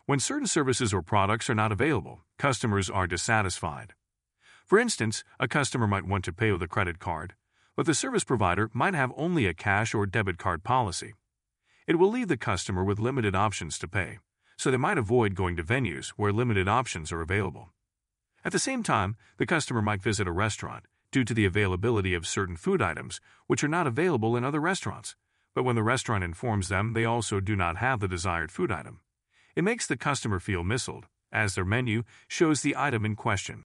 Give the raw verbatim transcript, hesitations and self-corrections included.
When certain services or products are not available, customers are dissatisfied. For instance, a customer might want to pay with a credit card, but the service provider might have only a cash or debit card policy. It will leave the customer with limited options to pay, so they might avoid going to venues where limited options are available. At the same time, the customer might visit a restaurant due to the availability of certain food items which are not available in other restaurants, but when the restaurant informs them they also do not have the desired food item, it makes the customer feel misled, as their menu shows the item in question.